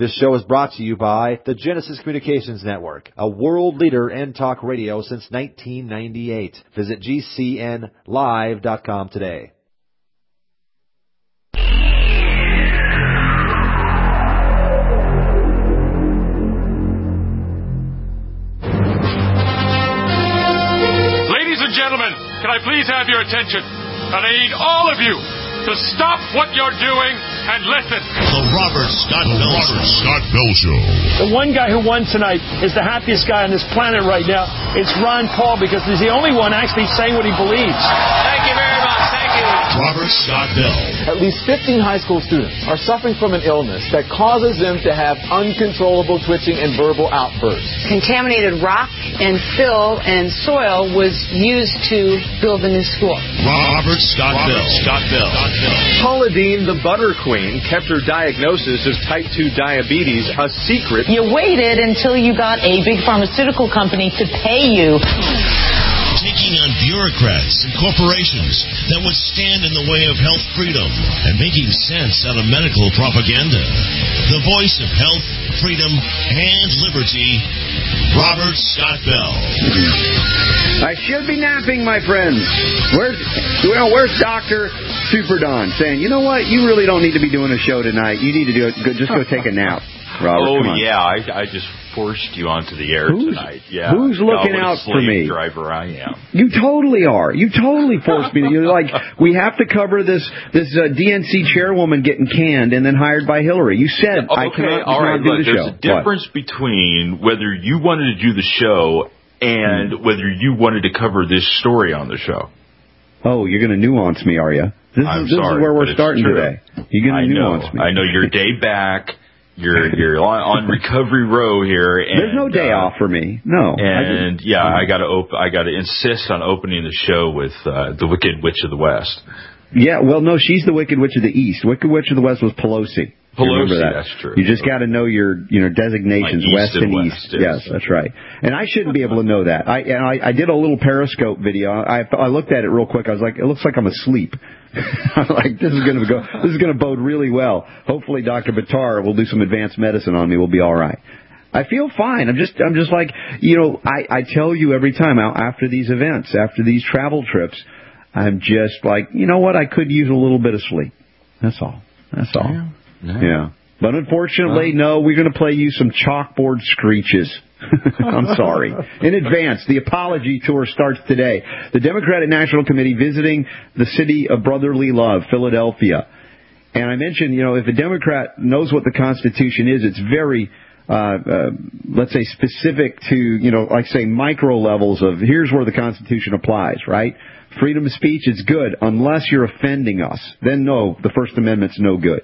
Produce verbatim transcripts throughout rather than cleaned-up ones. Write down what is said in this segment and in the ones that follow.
This show is brought to you by the Genesis Communications Network, a world leader in talk radio since nineteen ninety-eight. Visit G C N live dot com today. Ladies and gentlemen, can I please have your attention? And I need all of you to stop what you're doing and listen. The Robert Scott Bell Robert Scott Bell Show. The one guy who won tonight is the happiest guy on this planet right now. It's Ron Paul, because he's the only one actually saying what he believes. Thank you very much. Thank you. Robert Scott Bell. At least fifteen high school students are suffering from an illness that causes them to have uncontrollable twitching and verbal outbursts. Contaminated rock and fill and soil was used to build a new school. Robert Scott Robert Bell. Scott Bell. Paula Deen, the butter queen, kept her diagnosis of type two diabetes a secret. You waited until you got a big pharmaceutical company to pay you. Taking on bureaucrats and corporations that would stand in the way of health freedom and making sense out of medical propaganda. The voice of health, freedom, and liberty, Robert Scott Bell. I should be napping, my friends. Where's, well, where's Doctor Super Don saying, you know what, you really don't need to be doing a show tonight. You need to do it. Go, just go take a nap. Robert, oh, yeah, I, I just forced you onto the air who's, tonight. Yeah, Who's looking no, out for me? Driver I am. You totally are. You totally forced me. You're like, we have to cover this this uh, D N C chairwoman getting canned and then hired by Hillary. You said okay, I cannot, all right, cannot do look, the there's show. There's a difference what? between whether you wanted to do the show and hmm. whether you wanted to cover this story on the show. Oh, you're going to nuance me, are you? This, I'm is, this sorry, is where we're starting true. today. You're going to nuance know, me. I know your day back. You're you're on, on recovery row here. And, there's no day uh, off for me. No. And I yeah, I got to op- I got to insist on opening the show with uh, the Wicked Witch of the West. Yeah, well, no, she's the Wicked Witch of the East. Wicked Witch of the West was Pelosi. Pelosi, that. that's true. You just got to know your, you know, designations, like West and, and East. West, yes, that's right. And I shouldn't be able to know that. I, I I did a little Periscope video. I I looked at it real quick. I was like, it looks like I'm asleep. I'm like, this is going to go. This is going to bode really well. Hopefully, Doctor Buttar will do some advanced medicine on me. We'll be all right. I feel fine. I'm just, I'm just like, you know, I, I tell you every time out after these events, after these travel trips, I'm just like, you know what? I could use a little bit of sleep. That's all. That's all. Yeah. yeah. yeah. But unfortunately, no, we're going to play you some chalkboard screeches. I'm sorry. In advance, the apology tour starts today. The Democratic National Committee visiting the city of brotherly love, Philadelphia. And I mentioned, you know, if a Democrat knows what the Constitution is, it's very, uh, uh, let's say, specific to, you know, like, say, micro levels of here's where the Constitution applies, right? Freedom of speech is good unless you're offending us. Then, no, the First Amendment's no good.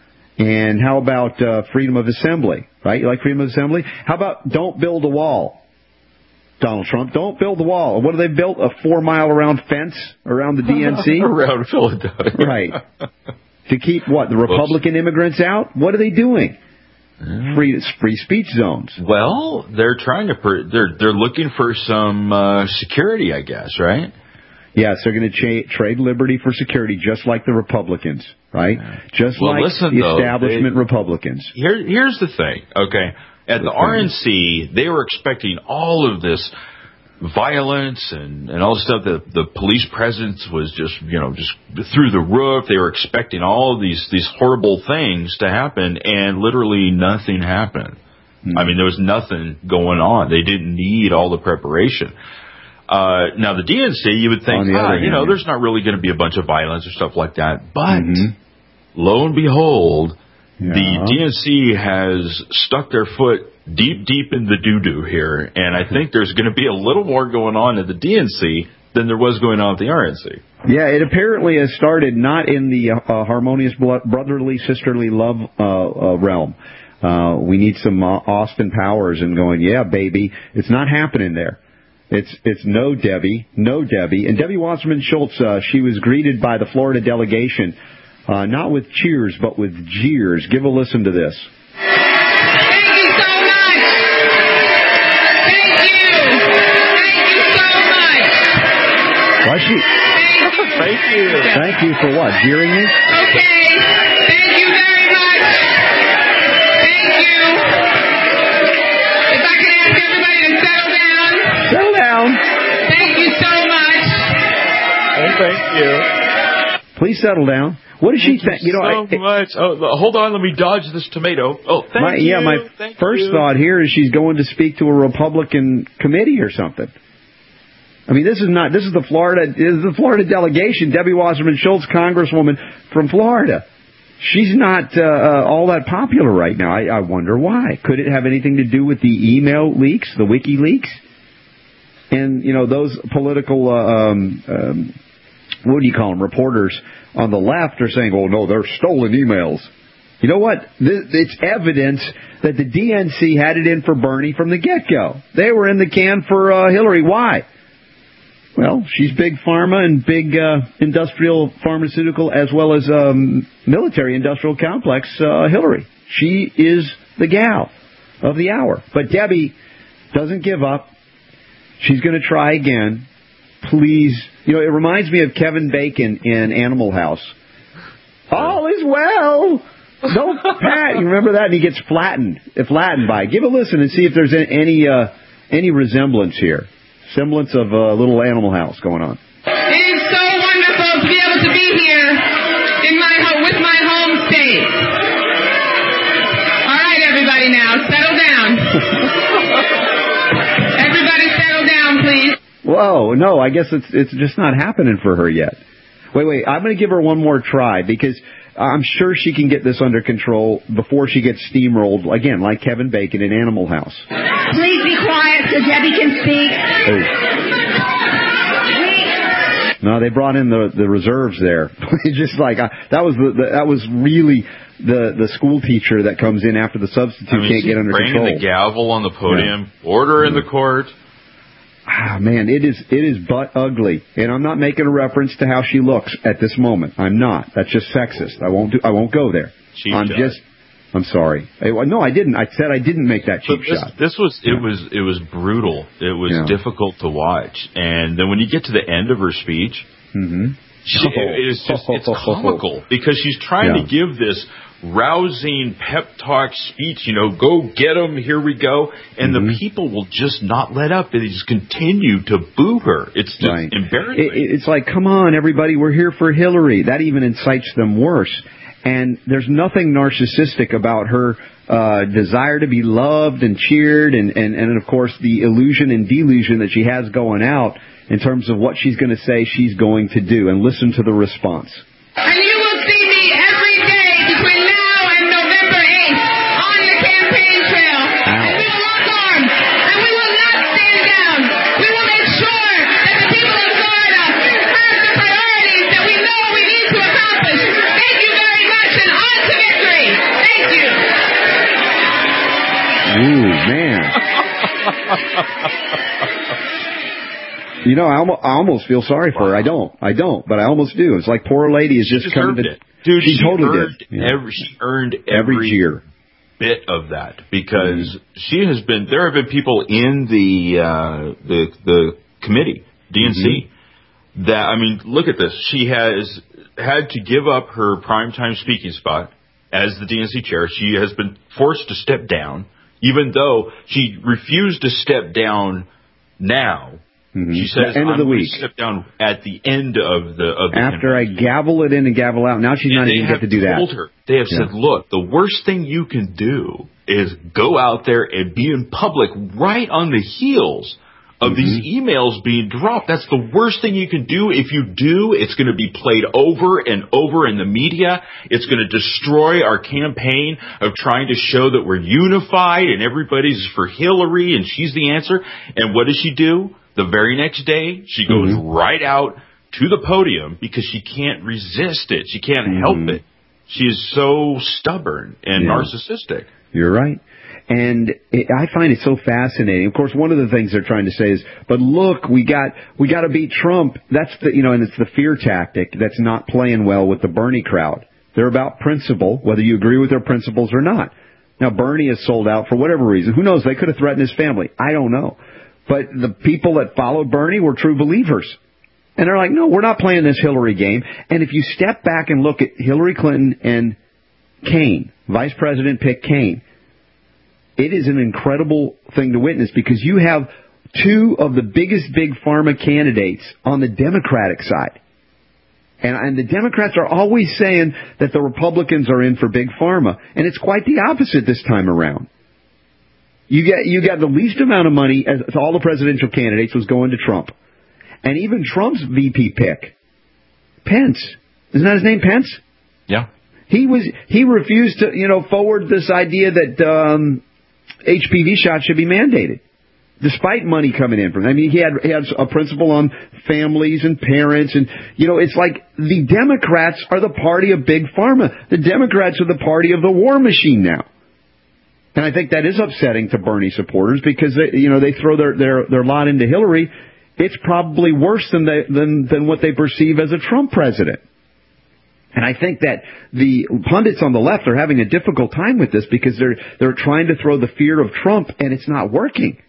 And how about uh, freedom of assembly, right? You like freedom of assembly? How about don't build a wall? Donald Trump, don't build the wall. What have they built? A four-mile-around fence around the D N C? Around Philadelphia. Right. To keep, what, the Republican Oops. immigrants out? What are they doing? Mm. Free free speech zones. Well, they're trying to, per- they're they're looking for some uh, security, I guess, right? Yes, they're going to cha- trade liberty for security, just like the Republicans, right? Just well, like listen, the though, establishment they, Republicans. Here, here's the thing, okay? At the R N C, they were expecting all of this violence and, and all the stuff that the police presence was just, you know, just through the roof. They were expecting all of these, these horrible things to happen, and literally nothing happened. Mm-hmm. I mean, there was nothing going on. They didn't need all the preparation. Uh, now, the D N C, you would think, ah, you know, there's not really going to be a bunch of violence or stuff like that. But, mm-hmm. lo and behold, yeah. the D N C has stuck their foot deep, deep in the doo-doo here. And I think there's going to be a little more going on at the D N C than there was going on at the R N C. Yeah, it apparently has started not in the uh, harmonious, brotherly, sisterly love uh, uh, realm. Uh, we need some uh, Austin Powers and going, yeah, baby. It's not happening there. It's it's no Debbie, no Debbie. And Debbie Wasserman Schultz, uh, she was greeted by the Florida delegation, uh, not with cheers, but with jeers. Give a listen to this. Thank you so much. Thank you. Thank you so much. Why she? Thank you. Thank you. Thank you for what? Jeering me? Okay. Thank you very much. Thank you. Thank you. Please settle down. What does Thank she think? You, You know, so I, much. Oh, hold on, let me dodge this tomato. Oh, thank my, you. Yeah, my thank first you. thought here is she's going to speak to a Republican committee or something. I mean, this is not. This is the Florida. This is the Florida delegation. Debbie Wasserman Schultz, Congresswoman from Florida. She's not uh, uh, all that popular right now. I, I wonder why. Could it have anything to do with the email leaks, the WikiLeaks, and you know those political uh, um, um, what do you call them? Reporters on the left are saying, "Oh no, they're stolen emails." You know what? It's evidence that the D N C had it in for Bernie from the get-go. They were in the can for uh, Hillary. Why? Well, she's big pharma and big uh, industrial pharmaceutical as well as um, military industrial complex, uh, Hillary. She is the gal of the hour. But Debbie doesn't give up. She's going to try again. Please. You know, it reminds me of Kevin Bacon in Animal House. All is well. Don't pat. You remember that? And he gets flattened, flattened by it. Give a listen and see if there's any uh, any resemblance here. Semblance of a little Animal House going on. It is so wonderful to be able to be here in my home, with my home state. All right, everybody now, settle down. Everybody settle down, please. Whoa, no, I guess it's it's just not happening for her yet. Wait, wait, I'm going to give her one more try because I'm sure she can get this under control before she gets steamrolled, again, like Kevin Bacon in Animal House. Please be quiet so Debbie can speak. Oh. No, they brought in the the reserves there. Just like I, that was the, the that was really the the school teacher that comes in after the substitute I mean, can't get under control. Bringing the gavel on the podium, yeah. Order in the court. Ah, man, it is it is butt ugly, and I'm not making a reference to how she looks at this moment. I'm not. That's just sexist. I won't do. I won't go there. Cheap I'm shot. just. I'm sorry. I, no, I didn't. I said I didn't make that cheap this, shot. This was it yeah. was it was brutal. It was yeah. difficult to watch, and then when you get to the end of her speech, mm-hmm. she, oh. it is just it's comical because she's trying yeah. to give this rousing pep talk speech, you know, go get them, here we go, and mm-hmm. the people will just not let up. They just continue to boo her. It's just right. embarrassing. It, it's like, come on, everybody, we're here for Hillary. That even incites them worse. And there's nothing narcissistic about her uh, desire to be loved and cheered, and, and, and, of course, the illusion and delusion that she has going out in terms of what she's going to say she's going to do. And listen to the response. And you will see me every day between now and November eighth on the campaign trail. Ow. And we will lock arms. And we will not stand down. We will make sure that the people of Florida have the priorities that we know we need to accomplish. Thank you very much, and on to victory. Thank you. Ooh, man. You know, I almost, I almost feel sorry for her. I don't. I don't, but I almost do. It's like poor lady is just coming to... It. Dude, she, she totally earned did. Yeah. Every, she earned every, every year bit of that because mm-hmm. she has been... There have been people in the uh, the, the committee, D N C, mm-hmm. that, I mean, look at this. She has had to give up her primetime speaking spot as the D N C chair. She has been forced to step down, even though she refused to step down now. Mm-hmm. She says, the end of the I'm week. Step down at the end of the of the After campaign. I gavel it in and gavel out. Now she's and not even get to do that. Her, they have yeah. said, look, the worst thing you can do is go out there and be in public right on the heels of mm-hmm. these emails being dropped. That's the worst thing you can do. If you do, it's going to be played over and over in the media. It's going to destroy our campaign of trying to show that we're unified and everybody's for Hillary and she's the answer. And what does she do? The very next day, she goes mm-hmm. right out to the podium because she can't resist it. She can't mm-hmm. help it. She is so stubborn and yeah. narcissistic. You're right. And it, I find it so fascinating. Of course, one of the things they're trying to say is, but look, we got we got to beat Trump. That's the, you know, and it's the fear tactic that's not playing well with the Bernie crowd. They're about principle, whether you agree with their principles or not. Now, Bernie is sold out for whatever reason. Who knows? They could have threatened his family. I don't know. But the people that followed Bernie were true believers. And they're like, no, we're not playing this Hillary game. And if you step back and look at Hillary Clinton and Kaine, Vice President pick Kaine, it is an incredible thing to witness because you have two of the biggest big pharma candidates on the Democratic side. And, and the Democrats are always saying that the Republicans are in for big pharma, and it's quite the opposite this time around. You get you got the least amount of money as all the presidential candidates was going to Trump, and even Trump's V P pick, Pence, isn't that his name, Pence? Yeah. He was he refused to you know forward this idea that um, H P V shots should be mandated, despite money coming in from him. I mean, he had he had a principle on families and parents, and you know, it's like the Democrats are the party of big pharma. The Democrats are the party of the war machine now. And I think that is upsetting to Bernie supporters because they, you know, they throw their, their, their lot into Hillary. It's probably worse than they, than than what they perceive as a Trump president. And I think that the pundits on the left are having a difficult time with this because they're they're trying to throw the fear of Trump, and it's not working.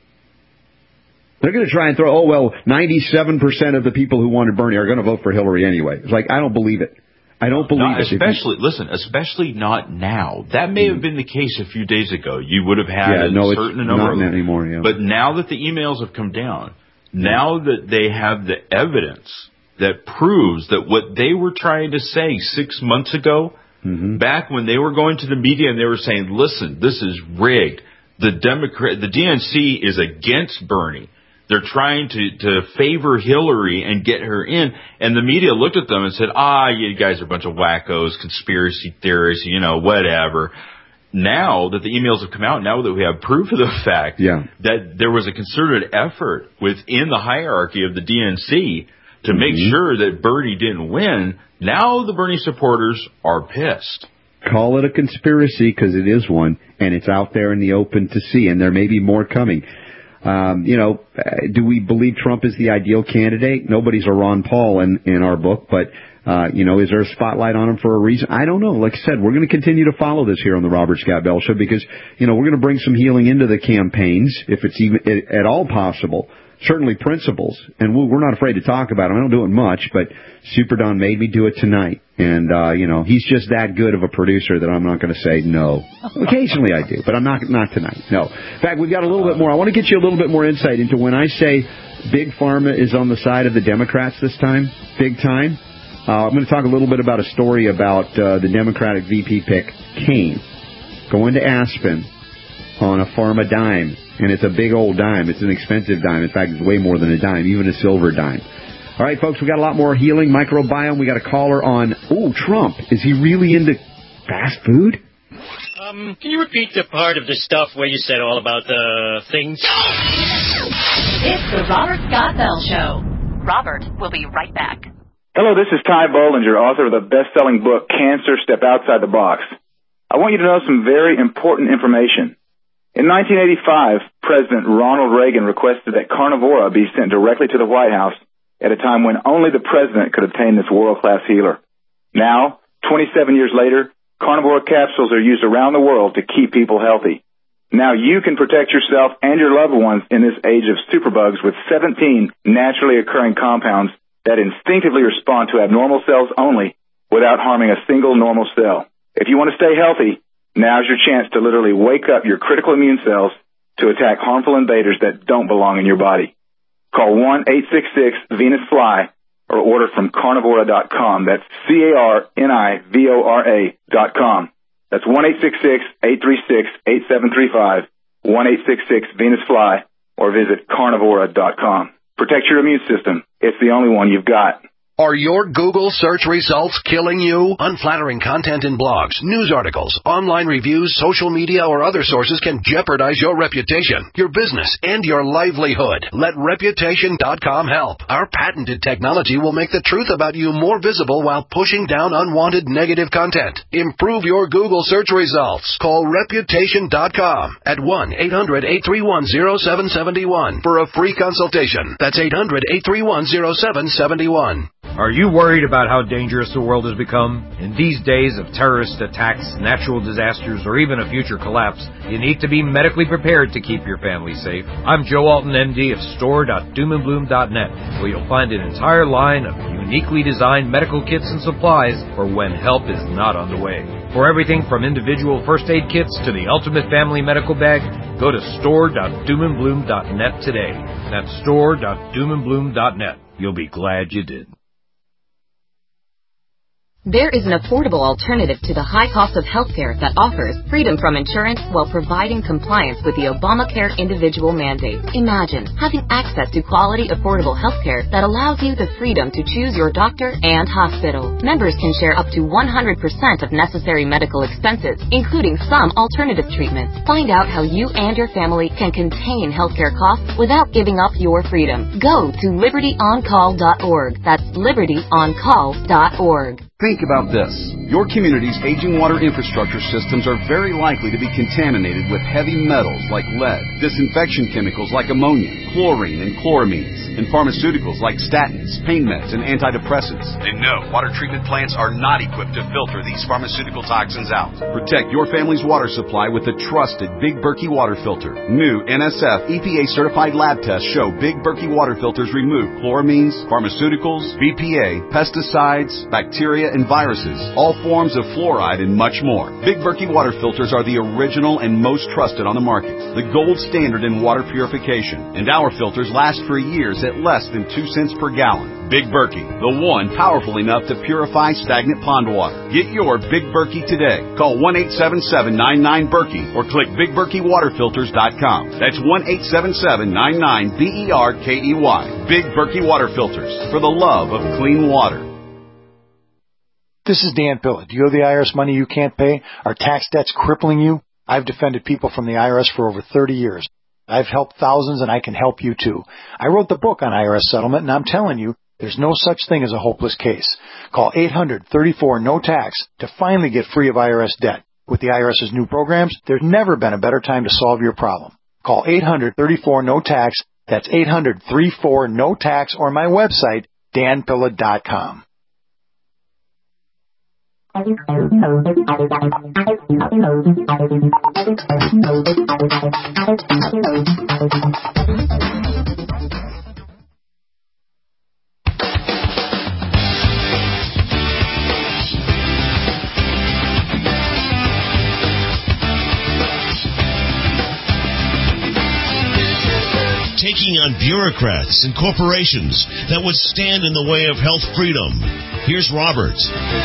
They're going to try and throw, oh, well, ninety-seven percent of the people who wanted Bernie are going to vote for Hillary anyway. It's like, I don't believe it. I don't believe not it. Especially, listen, especially not now. That may have been the case a few days ago. You would have had yeah, a no, certain it's number not of anymore. Yeah. But now that the emails have come down, now that they have the evidence that proves that what they were trying to say six months ago, mm-hmm. back when they were going to the media and they were saying, listen, this is rigged. The Democrat, the D N C is against Bernie. They're trying to, to favor Hillary and get her in. And the media looked at them and said, ah, you guys are a bunch of wackos, conspiracy theorists, you know, whatever. Now that the emails have come out, now that we have proof of the fact yeah. that there was a concerted effort within the hierarchy of the D N C to mm-hmm. make sure that Bernie didn't win, now the Bernie supporters are pissed. Call it a conspiracy because it is one, and it's out there in the open to see, and there may be more coming. Um, you know, do we believe Trump is the ideal candidate? Nobody's a Ron Paul in, in our book, but, uh, you know, is there a spotlight on him for a reason? I don't know. Like I said, we're going to continue to follow this here on the Robert Scott Bell Show because, you know, we're going to bring some healing into the campaigns, if it's even at all possible. Certainly principles, and we're not afraid to talk about them. I don't do it much, but Super Don made me do it tonight. And, uh, you know, he's just that good of a producer that I'm not going to say no. Occasionally I do, but I'm not not tonight. No. In fact, we've got a little bit more. I want to get you a little bit more insight into when I say Big Pharma is on the side of the Democrats this time, big time. Uh, I'm going to talk a little bit about a story about uh, the Democratic V P pick, Kane, going to Aspen on a pharma dime. And it's a big old dime. It's an expensive dime. In fact, it's way more than a dime, even a silver dime. All right, folks, we got a lot more healing, microbiome. We got a caller on, ooh, Trump. Is he really into fast food? Um, can you repeat the part of the stuff where you said all about the things? It's the Robert Scott Bell Show. Robert will be right back. Hello, this is Ty Bollinger, author of the best-selling book, Cancer, Step Outside the Box. I want you to know some very important information. In nineteen eighty-five, President Ronald Reagan requested that Carnivora be sent directly to the White House at a time when only the president could obtain this world-class healer. Now, twenty-seven years later, Carnivora capsules are used around the world to keep people healthy. Now you can protect yourself and your loved ones in this age of superbugs with seventeen naturally occurring compounds that instinctively respond to abnormal cells only without harming a single normal cell. If you want to stay healthy, now's your chance to literally wake up your critical immune cells to attack harmful invaders that don't belong in your body. Call one eight six six Venus Fly or order from carnivora dot com. That's C A R N I V O R A dot com. That's one eight six six eight three six eight seven three five, one eight six six Venus Fly, or visit carnivora dot com. Protect your immune system. It's the only one you've got. Are your Google search results killing you? Unflattering content in blogs, news articles, online reviews, social media, or other sources can jeopardize your reputation, your business, and your livelihood. Let reputation dot com help. Our patented technology will make the truth about you more visible while pushing down unwanted negative content. Improve your Google search results. Call reputation dot com at one eight hundred eight three one zero seven seven one for a free consultation. That's eight hundred eight three one zero seven seven one. Are you worried about how dangerous the world has become? In these days of terrorist attacks, natural disasters, or even a future collapse, you need to be medically prepared to keep your family safe. I'm Joe Alton, M D of store dot doom and bloom dot net, where you'll find an entire line of uniquely designed medical kits and supplies for when help is not on the way. For everything from individual first aid kits to the ultimate family medical bag, go to store dot doom and bloom dot net today. That's store dot doom and bloom dot net. You'll be glad you did. There is an affordable alternative to the high cost of healthcare that offers freedom from insurance while providing compliance with the Obamacare individual mandate. Imagine having access to quality, affordable healthcare that allows you the freedom to choose your doctor and hospital. Members can share up to one hundred percent of necessary medical expenses, including some alternative treatments. Find out how you and your family can contain healthcare costs without giving up your freedom. Go to liberty on call dot org. That's liberty on call dot org. Think about this. Your community's aging water infrastructure systems are very likely to be contaminated with heavy metals like lead, disinfection chemicals like ammonia, chlorine and chloramines, and pharmaceuticals like statins, pain meds, and antidepressants. And no, water treatment plants are not equipped to filter these pharmaceutical toxins out. Protect your family's water supply with the trusted Big Berkey water filter. New N S F E P A-certified lab tests show Big Berkey water filters remove chloramines, pharmaceuticals, B P A, pesticides, bacteria, and viruses, all forms of fluoride, and much more. Big Berkey water filters are the original and most trusted on the market, the gold standard in water purification, and our filters last for years at less than two cents per gallon. Big Berkey, the one powerful enough to purify stagnant pond water. Get your Big Berkey today. Call one eight seven seven, nine nine, Berkey or click big berkey water filters dot com. That's one eight seven seven, nine nine, B E R K E Y. Big Berkey water filters, for the love of clean water. This is Dan Pilla. Do you owe the I R S money you can't pay? Are tax debts crippling you? I've defended people from the I R S for over thirty years. I've helped thousands, and I can help you too. I wrote the book on I R S settlement, and I'm telling you, there's no such thing as a hopeless case. Call eight hundred, thirty-four, no tax to finally get free of I R S debt. With the IRS's new programs, there's never been a better time to solve your problem. Call eight hundred, thirty-four, no tax. That's eight hundred, thirty-four, no tax, or my website, dan pilla dot com. Taking on bureaucrats and corporations that would stand in the way of health freedom. Here's Robert.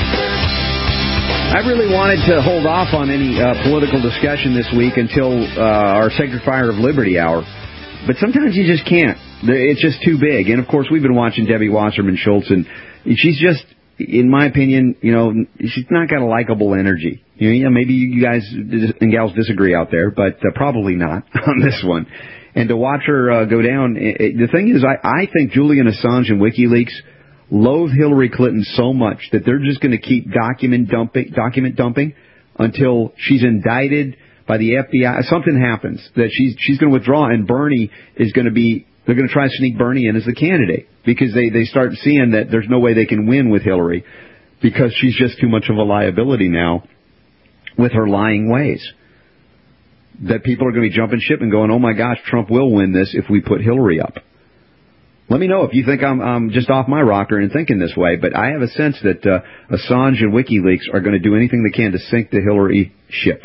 I really wanted to hold off on any uh, political discussion this week until uh, our Sacred Fire of Liberty hour. But sometimes you just can't. It's just too big. And, of course, we've been watching Debbie Wasserman Schultz, and she's just, in my opinion, you know, she's not got a likable energy. You know, maybe you guys and gals disagree out there, but uh, probably not on this one. And to watch her uh, go down, it, it, the thing is, I, I think Julian Assange and WikiLeaks loathe Hillary Clinton so much that they're just going to keep document dumping, document dumping until she's indicted by the F B I. Something happens that she's she's going to withdraw, and Bernie is going to be. They're going to try to sneak Bernie in as the candidate because they they start seeing that there's no way they can win with Hillary because she's just too much of a liability now with her lying ways. That people are going to be jumping ship and going, oh my gosh, Trump will win this if we put Hillary up. Let me know if you think I'm, I'm just off my rocker and thinking this way, but I have a sense that uh, Assange and WikiLeaks are going to do anything they can to sink the Hillary ship.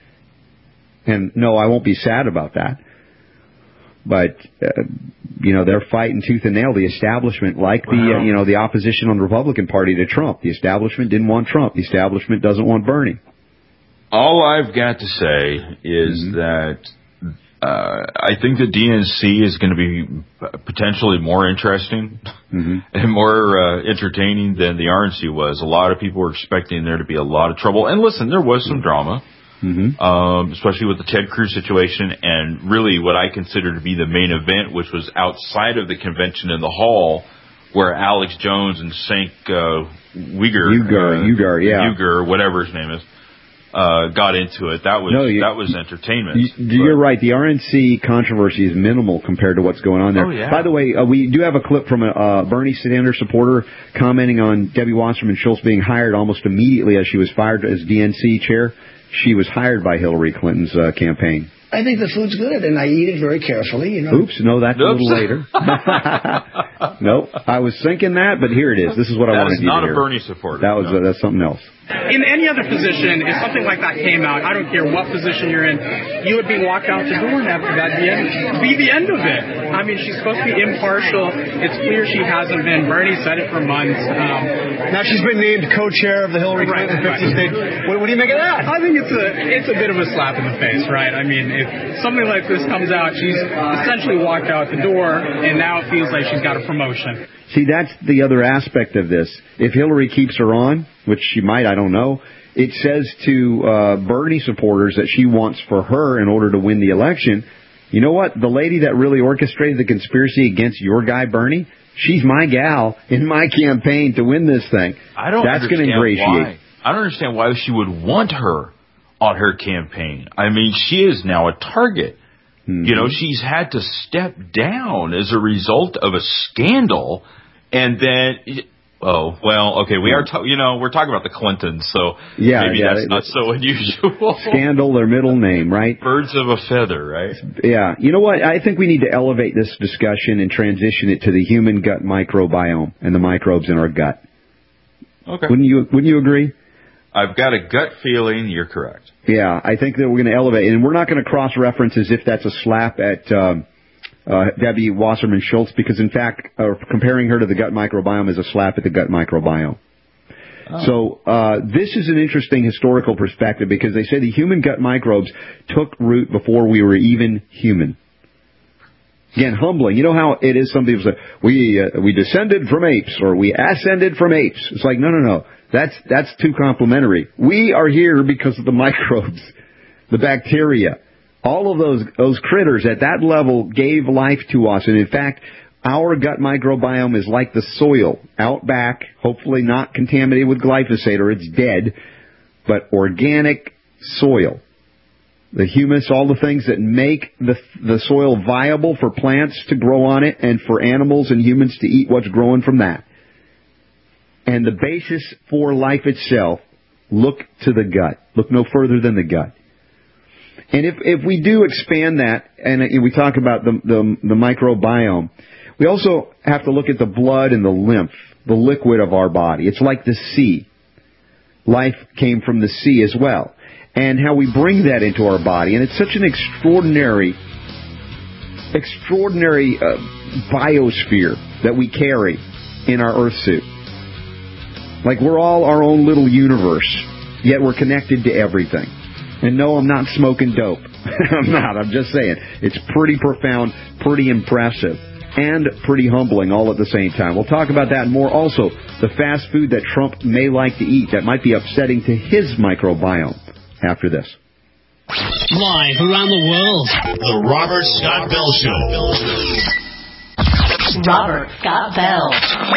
And no, I won't be sad about that. But, uh, you know, they're fighting tooth and nail, the establishment, like wow. the, uh, you know, the opposition on the Republican Party to Trump. The establishment didn't want Trump. The establishment doesn't want Bernie. All I've got to say is mm-hmm. that uh, I think the D N C is going to be potentially more interesting mm-hmm. and more uh, entertaining than the R N C was. A lot of people were expecting there to be a lot of trouble. And listen, there was some drama, mm-hmm. um, especially with the Ted Cruz situation and really what I consider to be the main event, which was outside of the convention in the hall where Alex Jones and Cenk uh, Uygur, Uygur, uh, Uygur, yeah. Uygur, whatever his name is, Uh, got into it. That was no, you, that was entertainment. You, you're right. The R N C controversy is minimal compared to what's going on there. Oh, yeah. By the way, uh, we do have a clip from a uh, Bernie Sanders supporter commenting on Debbie Wasserman Schultz being hired almost immediately as she was fired as D N C chair. She was hired by Hillary Clinton's uh, campaign. I think the food's good, and I eat it very carefully. You know. Oops, no, that's Oops. a little later. Nope, I was thinking that, but here it is. This is what I That wanted is you to not hear. a Bernie supporter. That was No. uh, that's something else. In any other position, if something like that came out, I don't care what position you're in, you would be walked out the door and after that be, end, be the end of it. I mean, she's supposed to be impartial. It's clear she hasn't been. Bernie said it for months. Um, now she's been named co-chair of the Hillary Clinton right, fifty right. state. What, what do you make of that? I think it's a it's a bit of a slap in the face, right? I mean, if something like this comes out, she's essentially walked out the door, and now it feels like she's got a promotion. See, that's the other aspect of this. If Hillary keeps her on, which she might, I don't know, it says to uh, Bernie supporters that she wants for her in order to win the election. You know what? The lady that really orchestrated the conspiracy against your guy, Bernie, she's my gal in my campaign to win this thing. I don't That's going to understand ingratiate. why. I don't understand why she would want her on her campaign. I mean, she is now a target. Mm-hmm. You know, she's had to step down as a result of a scandal, and then... Oh, well, okay, we are, ta- you know, we're talking about the Clintons, so yeah, maybe yeah, that's not so unusual. Scandal, their middle name, right? Birds of a feather, right? Yeah. You know what? I think we need to elevate this discussion and transition it to the human gut microbiome and the microbes in our gut. Okay. Wouldn't you, wouldn't you agree? I've got a gut feeling you're correct. Yeah, I think that we're going to elevate, and we're not going to cross-reference as if that's a slap at... Um, Uh, Debbie Wasserman Schultz, because in fact, uh, comparing her to the gut microbiome is a slap at the gut microbiome. Oh. So uh, this is an interesting historical perspective because they say the human gut microbes took root before we were even human. Again, humbling. You know how it is? Some people say we uh, we descended from apes or we ascended from apes. It's like no, no, no. That's that's too complimentary. We are here because of the microbes, the bacteria. All of those those critters at that level gave life to us. And in fact, our gut microbiome is like the soil out back, hopefully not contaminated with glyphosate or it's dead, but organic soil. The humus, all the things that make the the soil viable for plants to grow on it and for animals and humans to eat what's growing from that. And the basis for life itself, look to the gut. Look no further than the gut. And if, if we do expand that, and we talk about the, the the microbiome, we also have to look at the blood and the lymph, the liquid of our body. It's like the sea. Life came from the sea as well. And how we bring that into our body. And it's such an extraordinary, extraordinary uh, biosphere that we carry in our earth suit. Like we're all our own little universe, yet we're connected to everything. And no, I'm not smoking dope. I'm not. I'm just saying. It's pretty profound, pretty impressive, and pretty humbling all at the same time. We'll talk about that and more. Also, the fast food that Trump may like to eat that might be upsetting to his microbiome after this. Live around the world, The Robert Scott Bell Show. Robert Scott Bell.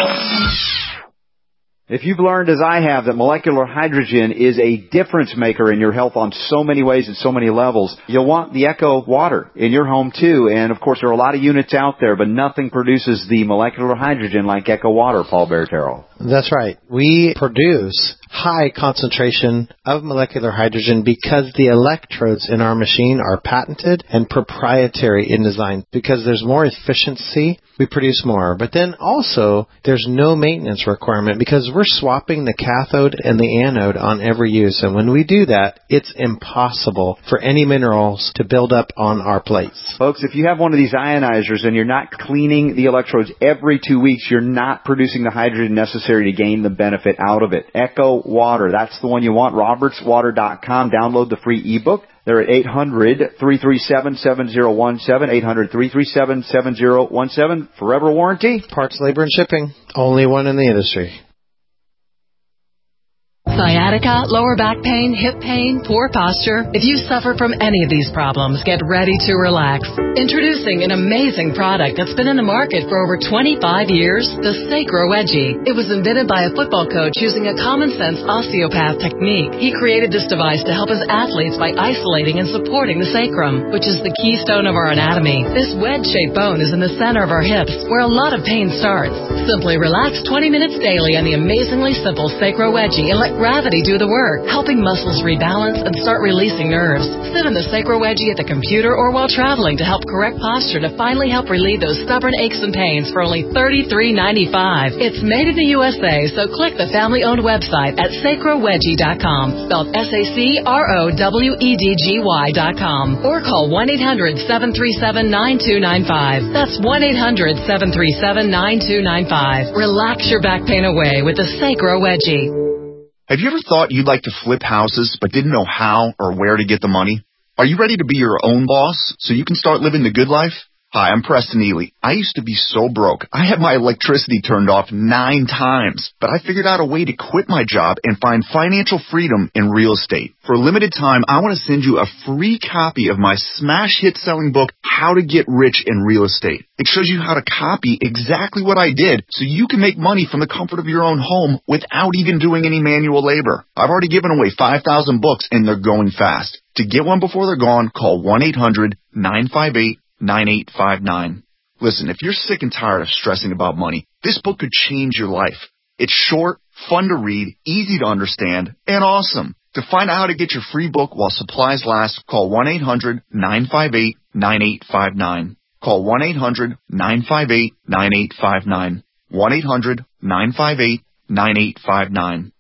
If you've learned, as I have, that molecular hydrogen is a difference maker in your health on so many ways and so many levels, you'll want the Echo water in your home too. And of course, there are a lot of units out there, but nothing produces the molecular hydrogen like Echo water, Paul Bertero. That's right. We produce high concentration of molecular hydrogen because the electrodes in our machine are patented and proprietary in design. Because there's more efficiency, we produce more. But then also, there's no maintenance requirement because we're swapping the cathode and the anode on every use. And when we do that, it's impossible for any minerals to build up on our plates. Folks, if you have one of these ionizers and you're not cleaning the electrodes every two weeks, you're not producing the hydrogen necessary to gain the benefit out of it. Echo Water, that's the one you want. roberts water dot com. Download the free ebook. They're at eight hundred, three three seven, seven zero one seven, eight hundred, three three seven, seven zero one seven. Forever warranty. Parts, labor, and shipping. Only one in the industry. Sciatica, lower back pain, hip pain, poor posture. If you suffer from any of these problems, get ready to relax. Introducing an amazing product that's been in the market for over twenty-five years, the Sacro Wedgie. It was invented by a football coach using a common-sense osteopath technique. He created this device to help his athletes by isolating and supporting the sacrum, which is the keystone of our anatomy. This wedge-shaped bone is in the center of our hips, where a lot of pain starts. Simply relax twenty minutes daily on the amazingly simple Sacro Wedgie and let gravity do the work, helping muscles rebalance and start releasing nerves. Sit in the Sacro Wedgie at the computer or while traveling to help correct posture to finally help relieve those stubborn aches and pains for only thirty-three ninety-five. It's made in the U S A, so click the family-owned website at sacro wedgie dot com, spelled S A C R O W E D G Y dot com, or call one eight hundred seven three seven nine two nine five. That's one eight hundred seven three seven nine two nine five. Relax your back pain away with the Sacro Wedgie. Have you ever thought you'd like to flip houses but didn't know how or where to get the money? Are you ready to be your own boss so you can start living the good life? Hi, I'm Preston Ely. I used to be so broke. I had my electricity turned off nine times, but I figured out a way to quit my job and find financial freedom in real estate. For a limited time, I want to send you a free copy of my smash hit selling book, How to Get Rich in Real Estate. It shows you how to copy exactly what I did so you can make money from the comfort of your own home without even doing any manual labor. I've already given away five thousand books and they're going fast. To get one before they're gone, call one eight hundred nine five eight nine eight five nine. Listen, if you're sick and tired of stressing about money, this book could change your life. It's short, fun to read, easy to understand, and awesome. To find out how to get your free book while supplies last, call one eight hundred nine five eight nine eight five nine. Call one eight hundred nine five eight nine eight five nine. one eight hundred nine five eight nine eight five nine.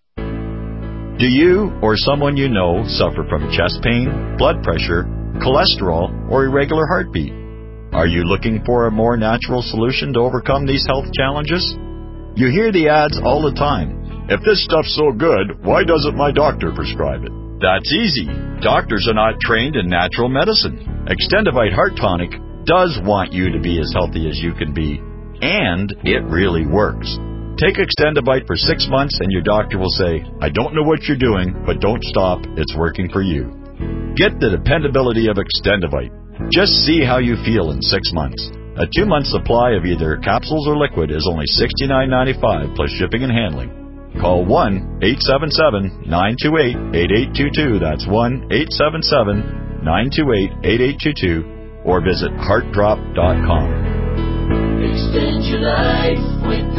Do you or someone you know suffer from chest pain, blood pressure, cholesterol, or irregular heartbeat? Are you looking for a more natural solution to overcome these health challenges? You hear the ads all the time. If this stuff's so good, why doesn't my doctor prescribe it? That's easy. Doctors are not trained in natural medicine. Extendivite Heart Tonic does want you to be as healthy as you can be, and it really works. Take Extendivite for six months and your doctor will say, I don't know what you're doing, but don't stop. It's working for you. Get the dependability of Extendivite. Just see how you feel in six months. A two-month supply of either capsules or liquid is only sixty-nine ninety-five plus shipping and handling. Call one eight seven seven nine two eight eight eight two two. That's one eight seven seven nine two eight eight eight two two or visit heart drop dot com. Extend your life with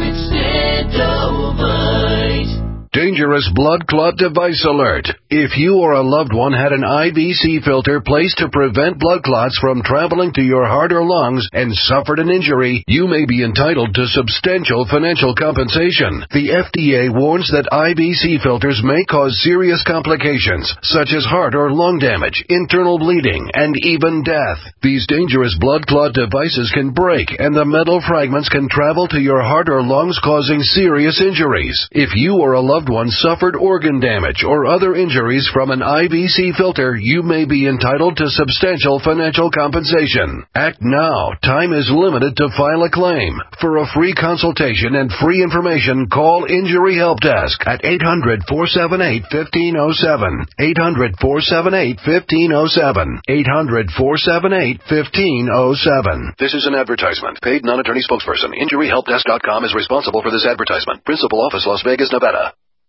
Extendovite. Dangerous blood clot device alert. If you or a loved one had an I V C filter placed to prevent blood clots from traveling to your heart or lungs and suffered an injury, you may be entitled to substantial financial compensation. The F D A warns that I V C filters may cause serious complications, such as heart or lung damage, internal bleeding, and even death. These dangerous blood clot devices can break, and the metal fragments can travel to your heart or lungs, causing serious injuries. If you or a loved one suffered organ damage or other injuries from an I V C filter, you may be entitled to substantial financial compensation. Act now. Time is limited to file a claim. For a free consultation and free information, call Injury Help Desk at eight hundred four seven eight one five zero seven. eight hundred four seven eight one five zero seven. eight hundred four seven eight one five zero seven. This is an advertisement. Paid non-attorney spokesperson. Injury Help Desk dot com is responsible for this advertisement. Principal office, Las Vegas, Nevada.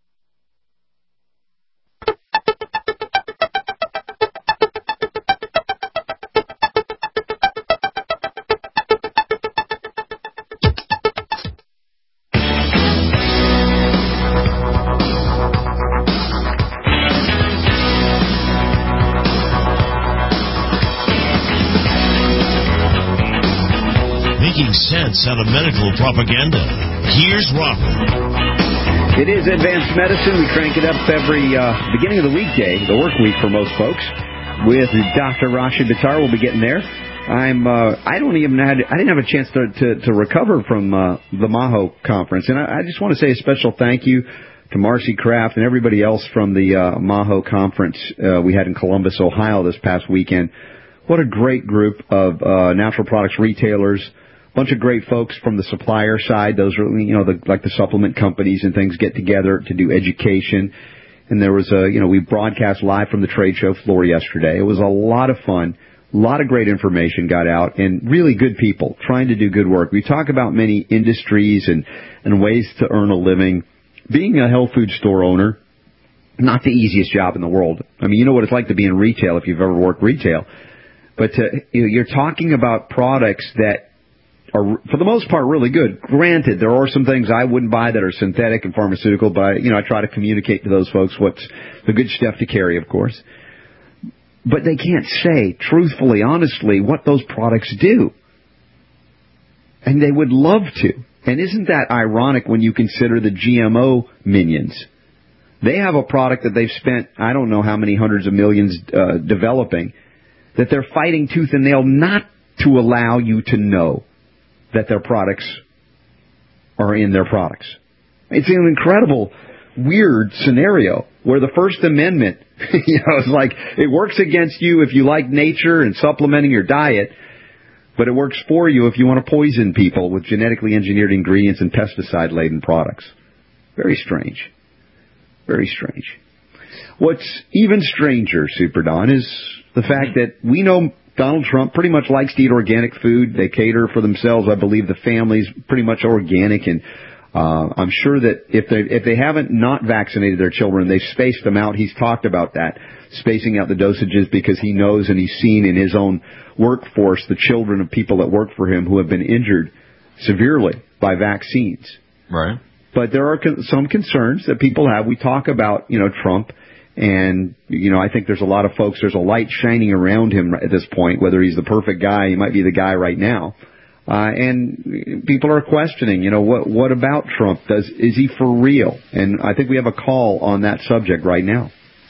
Sense out of medical propaganda. Here's Robert. It is Advanced Medicine. We crank it up every uh, beginning of the weekday, the work week for most folks, with Doctor Rashid Buttar. We'll be getting there. I'm. Uh, I don't even had. I didn't have a chance to to, to recover from uh, the Maho conference, and I, I just want to say a special thank you to Marcy Kraft and everybody else from the uh, Maho conference uh, we had in Columbus, Ohio this past weekend. What a great group of uh, natural products retailers. Bunch of great folks from the supplier side. Those are, you know, the, like the supplement companies and things get together to do education. And there was a, you know, we broadcast live from the trade show floor yesterday. It was a lot of fun. A lot of great information got out and really good people trying to do good work. We talk about many industries and, and ways to earn a living. Being a health food store owner, not the easiest job in the world. I mean, you know what it's like to be in retail if you've ever worked retail. But to, you know, you're talking about products that are, for the most part, really good. Granted, there are some things I wouldn't buy that are synthetic and pharmaceutical, but I, you know, I try to communicate to those folks what's the good stuff to carry, of course. But they can't say, truthfully, honestly, what those products do. And they would love to. And isn't that ironic when you consider the G M O minions? They have a product that they've spent, I don't know how many hundreds of millions uh, developing, that they're fighting tooth and nail not to allow you to know that their products are in their products. It's an incredible, weird scenario where the First Amendment, you know, it's like it works against you if you like nature and supplementing your diet, but it works for you if you want to poison people with genetically engineered ingredients and pesticide-laden products. Very strange. Very strange. What's even stranger, Super Don, is the fact that we know Donald Trump pretty much likes to eat organic food. They cater for themselves. I believe the family's pretty much organic, and uh, I'm sure that if they if they haven't not vaccinated their children, they've spaced them out. He's talked about that, spacing out the dosages, because he knows and he's seen in his own workforce the children of people that work for him who have been injured severely by vaccines. Right. But there are con- some concerns that people have. We talk about, you know, Trump, and, you know, I think there's a lot of folks, there's a light shining around him at this point, whether he's the perfect guy, he might be the guy right now. Uh, and people are questioning, you know, what what about Trump? Does is he for real? And I think we have a call on that subject right now.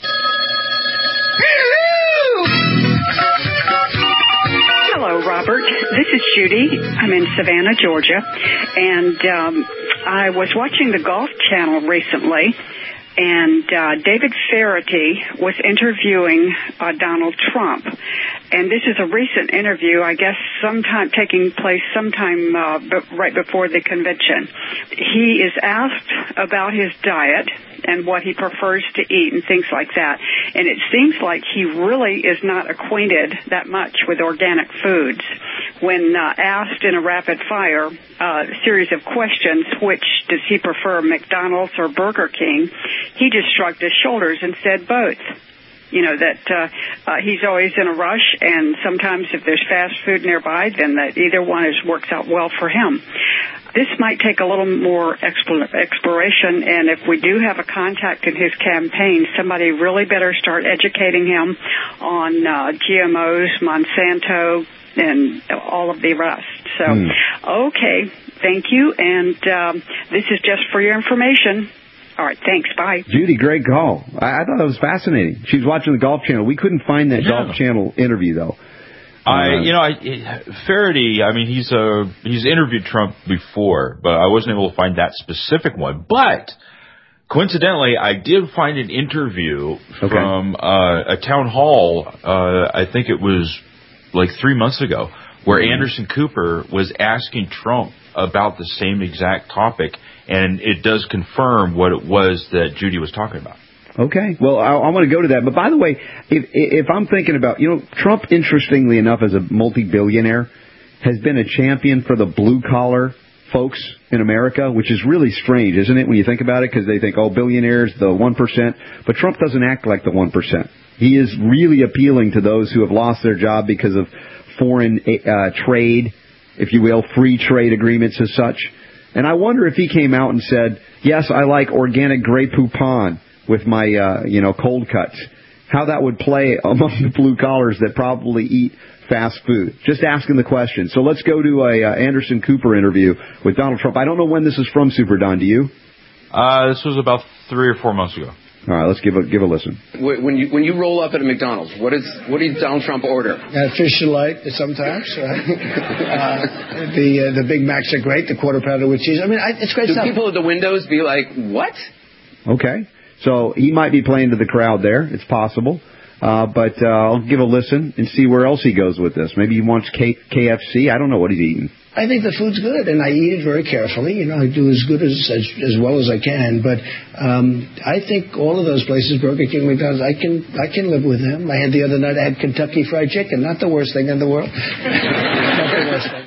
Hello, Robert. This is Judy. I'm in Savannah, Georgia, and um, I was watching the Golf Channel recently, and uh, David Faraday was interviewing uh, Donald Trump. And this is a recent interview, I guess, sometime taking place sometime uh, b- right before the convention. He is asked about his diet and what he prefers to eat and things like that. And it seems like he really is not acquainted that much with organic foods. When uh, asked in a rapid fire uh, series of questions, which does he prefer, McDonald's or Burger King, he just shrugged his shoulders and said both. You know, that uh, uh, he's always in a rush, and sometimes if there's fast food nearby, then that either one is works out well for him. This might take a little more explore, exploration, and if we do have a contact in his campaign, somebody really better start educating him on uh, G M Os, Monsanto, and all of the rest. So, mm. okay, thank you, and um, this is just for your information. All right, thanks. Bye. Judy, great call. I, I thought that was fascinating. She was watching the Golf Channel. We couldn't find that yeah. Golf Channel interview, though. I, you know, I, Faraday, I mean, he's a, he's interviewed Trump before, but I wasn't able to find that specific one. But coincidentally, I did find an interview okay. from uh, a town hall, uh, I think it was like three months ago, where mm-hmm. Anderson Cooper was asking Trump about the same exact topic, and it does confirm what it was that Judy was talking about. Okay. Well, I, I want to go to that. But by the way, if, if I'm thinking about, you know, Trump, interestingly enough, as a multi-billionaire, has been a champion for the blue-collar folks in America, which is really strange, isn't it, when you think about it? Because they think, oh, billionaires, the one percent. But Trump doesn't act like the one percent. He is really appealing to those who have lost their job because of foreign uh, trade, if you will, free trade agreements as such. And I wonder if he came out and said, yes, I like organic Grey Poupon with my, uh, you know, cold cuts, how that would play among the blue collars that probably eat fast food. Just asking the question. So let's go to a uh, Anderson Cooper interview with Donald Trump. I don't know when this is from, Super Don. Do you? Uh, this was about three or four months ago. All right, let's give a give a listen. When you when you roll up at a McDonald's, what is what does Donald Trump order? Uh, fish fillet sometimes. Uh, uh, the uh, the Big Macs are great. The quarter pounder with cheese. I mean, I, it's great Do stuff. People at the windows be like, what? Okay, so he might be playing to the crowd there. It's possible. Uh, but uh, I'll give a listen and see where else he goes with this. Maybe he wants K- KFC. I don't know what he's eating. I think the food's good, and I eat it very carefully. You know, I do as good as as, as well as I can. But um, I think all of those places, Burger King, McDonald's, I can I can live with them. I had the other night, I had Kentucky Fried Chicken. Not the worst thing in the world. Not the worst thing.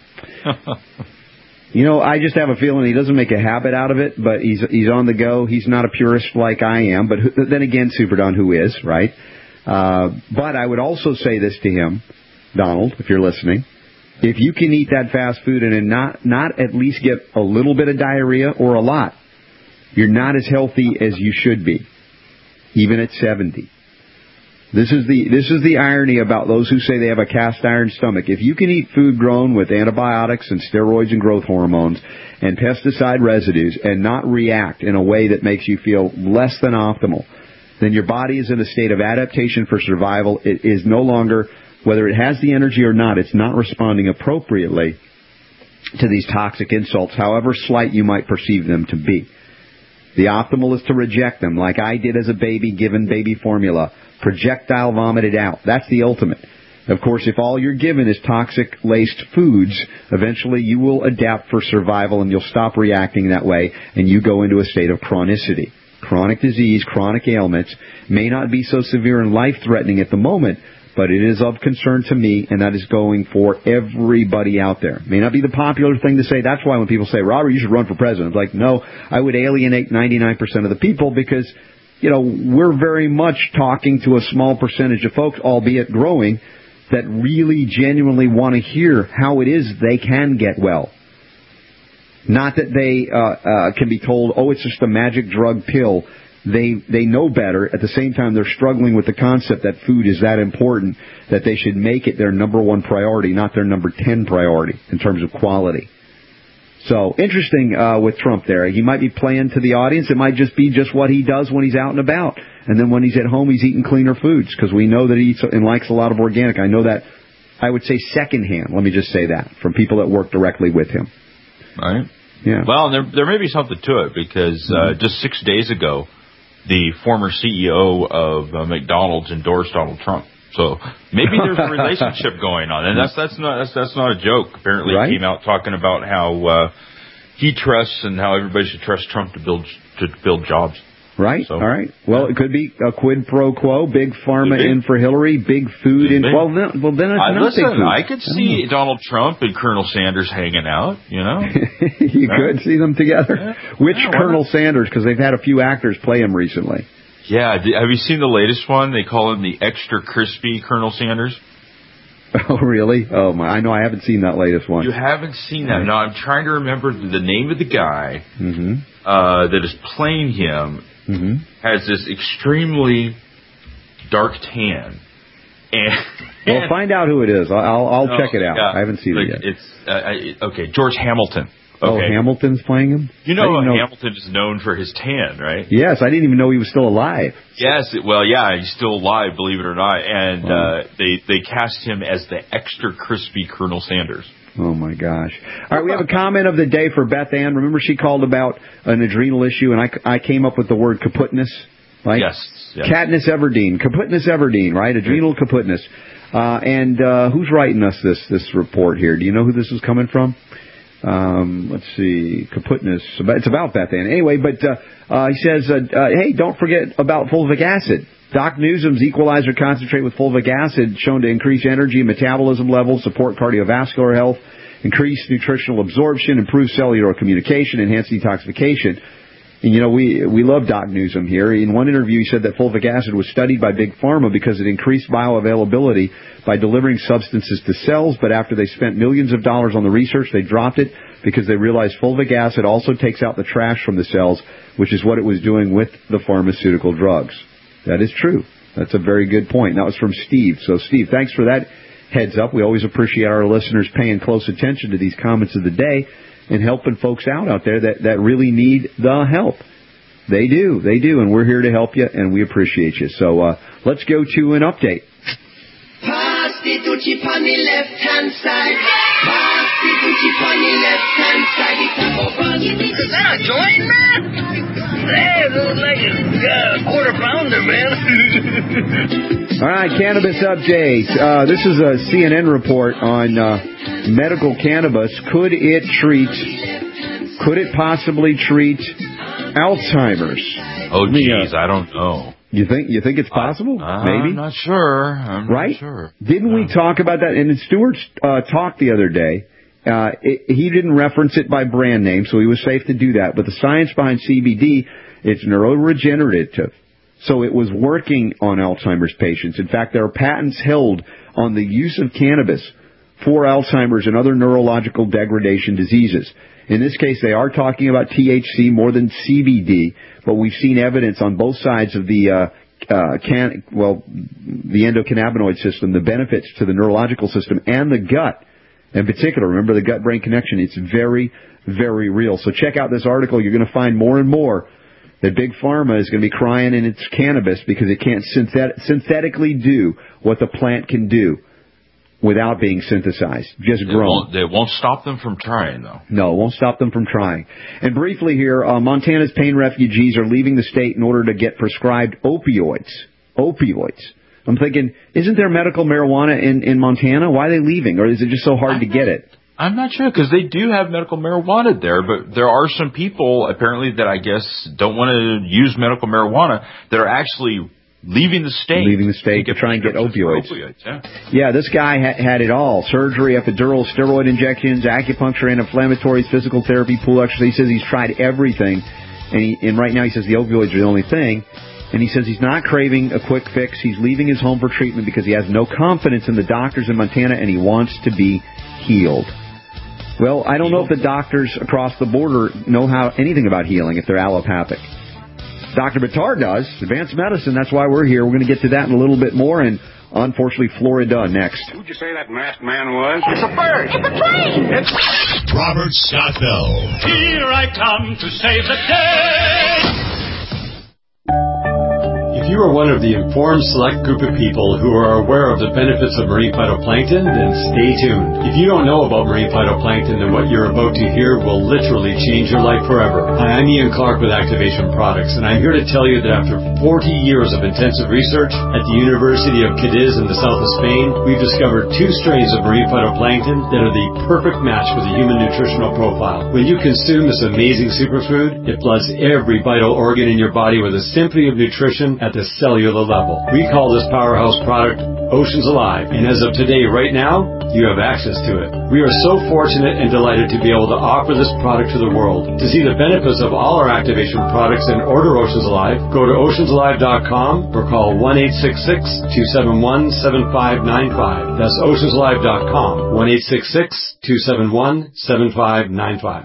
You know, I just have a feeling he doesn't make a habit out of it, but he's he's on the go. He's not a purist like I am. But who, then again, Super Don, who is, right? Uh, but I would also say this to him, Donald, if you're listening. If you can eat that fast food and not not at least get a little bit of diarrhea or a lot, you're not as healthy as you should be, even at seventy. This is the this is the irony about those who say they have a cast iron stomach. If you can eat food grown with antibiotics and steroids and growth hormones and pesticide residues and not react in a way that makes you feel less than optimal, then your body is in a state of adaptation for survival. It is no longer, whether it has the energy or not, it's not responding appropriately to these toxic insults, however slight you might perceive them to be. The optimal is to reject them, like I did as a baby given baby formula. Projectile vomited out. That's the ultimate. Of course, if all you're given is toxic-laced foods, eventually you will adapt for survival and you'll stop reacting that way and you go into a state of chronicity. Chronic disease, chronic ailments may not be so severe and life-threatening at the moment, but it is of concern to me, and that is going for everybody out there. May not be the popular thing to say. That's why when people say, Robert, you should run for president, I'm like, no, I would alienate ninety-nine percent of the people because, you know, we're very much talking to a small percentage of folks, albeit growing, that really genuinely want to hear how it is they can get well. Not that they uh, uh, can be told, oh, it's just a magic drug pill. They they know better. At the same time, they're struggling with the concept that food is that important that they should make it their number one priority, not their number ten priority in terms of quality. So, interesting uh, with Trump there. He might be playing to the audience. It might just be just what he does when he's out and about. And then when he's at home, he's eating cleaner foods because we know that he eats and likes a lot of organic. I know that, I would say secondhand, let me just say that, from people that work directly with him. Right. Yeah. Well, there there may be something to it because uh, just six days ago, the former C E O of uh, McDonald's endorsed Donald Trump. So maybe there's a relationship going on, and that's that's not that's that's not a joke. Apparently, right? He came out talking about how uh, he trusts and how everybody should trust Trump to build to build jobs. Right. So, all right. Well, it could be a quid pro quo. Big pharma in for Hillary. Big food in. Well, then, well, then it's I, not listen, big food. I could see I Donald Trump and Colonel Sanders hanging out. You know, you right? could see them together. Yeah. Which yeah, Colonel Sanders? Because they've had a few actors play him recently. Yeah. Have you seen the latest one? They call him the extra crispy Colonel Sanders. Oh, really? Oh, my. I know I haven't seen that latest one. You haven't seen that? No, I'm trying to remember the name of the guy mm-hmm. uh, that is playing him. Mm-hmm. Has this extremely dark tan. And, well, find out who it is. I'll, I'll no, check it out. Yeah, I haven't seen like it yet. It's uh, I, okay. George Hamilton. Okay. Oh, Hamilton's playing him? You know, know Hamilton is known for his tan, right? Yes, I didn't even know he was still alive. Yes, well, yeah, he's still alive, believe it or not. And wow. uh, they they cast him as the extra crispy Colonel Sanders. Oh, my gosh. All right, we have a comment of the day for Beth Ann. Remember she called about an adrenal issue, and I, I came up with the word kaputness, right? Yes. yes. Katniss Everdeen. Kaputness Everdeen, right? Adrenal kaputness. Uh, and uh, who's writing us this, this report here? Do you know who this is coming from? Um, let's see, kaputness. It's about Beth Ann. Anyway, but uh, uh, he says, uh, uh, hey, don't forget about fulvic acid. Doc Newsom's Equalizer Concentrate with fulvic acid shown to increase energy and metabolism levels, support cardiovascular health, increase nutritional absorption, improve cellular communication, enhance detoxification. And, you know, we we love Doc Newsom here. In one interview, he said that fulvic acid was studied by Big Pharma because it increased bioavailability by delivering substances to cells, but after they spent millions of dollars on the research, they dropped it because they realized fulvic acid also takes out the trash from the cells, which is what it was doing with the pharmaceutical drugs. That is true. That's a very good point. That was from Steve. So, Steve, thanks for that heads up. We always appreciate our listeners paying close attention to these comments of the day and helping folks out out there that, that really need the help. They do. They do. And we're here to help you, and we appreciate you. So uh, let's go to an update. Pass the Gucci on the left-hand side. Pass the Gucci on the left-hand side. Is that a joint, man? Hey, it looks like a uh, quarter pounder, man. All right, cannabis update. Uh, this is a C N N report on uh, medical cannabis. Could it treat, could it possibly treat Alzheimer's? Oh, geez, I don't know. You think you think it's possible? Uh, Maybe. I'm not sure. I'm right? not sure. Didn't we talk about that? And Stewart's uh, talk the other day, uh, it, he didn't reference it by brand name, so he was safe to do that. But the science behind C B D, it's neuroregenerative. So it was working on Alzheimer's patients. In fact, there are patents held on the use of cannabis for Alzheimer's and other neurological degradation diseases. In this case, they are talking about T H C more than C B D, but we've seen evidence on both sides of the uh, uh, can well the endocannabinoid system, the benefits to the neurological system and the gut in particular. Remember the gut-brain connection. It's very, very real. So check out this article. You're going to find more and more that Big Pharma is going to be crying in its cannabis because it can't synthet- synthetically do what the plant can do without being synthesized, just They grown. won't, they won't stop them from trying, though. No, it won't stop them from trying. And briefly here, uh, Montana's pain refugees are leaving the state in order to get prescribed opioids. Opioids. I'm thinking, isn't there medical marijuana in, in Montana? Why are they leaving? Or is it just so hard to get it? I'm not sure, because they do have medical marijuana there, but there are some people, apparently, that I guess don't want to use medical marijuana that are actually leaving the state. Leaving the state to try and get opioids. opioids yeah. Yeah, this guy ha- had it all. Surgery, epidural, steroid injections, acupuncture, anti-inflammatories, physical therapy, pool exercise. He says he's tried everything, and, he, and right now he says the opioids are the only thing. And he says he's not craving a quick fix. He's leaving his home for treatment because he has no confidence in the doctors in Montana, and he wants to be healed. Well, I don't know if the doctors across the border know how anything about healing if they're allopathic. Doctor Bitar does, advanced medicine. That's why we're here. We're going to get to that in a little bit more, and unfortunately, Florida next. Who'd you say that masked man was? It's a bird. It's a plane. It's Robert Scott Bell. Here I come to save the day. If you are one of the informed select group of people who are aware of the benefits of marine phytoplankton, then stay tuned. If you don't know about marine phytoplankton, then what you're about to hear will literally change your life forever. Hi, I'm Ian Clark with Activation Products, and I'm here to tell you that after forty years of intensive research at the University of Cadiz in the south of Spain, we've discovered two strains of marine phytoplankton that are the perfect match for the human nutritional profile. When you consume this amazing superfood, it floods every vital organ in your body with a symphony of nutrition at the cellular level. We call this powerhouse product Oceans Alive, and as of today, right now, you have access to it. We are so fortunate and delighted to be able to offer this product to the world. To see the benefits of all our activation products and order Oceans Alive, go to oceans alive dot com or call one eight six six, two seven one, seven five nine five. That's oceans alive dot com, one eight six six, two seven one, seven five nine five.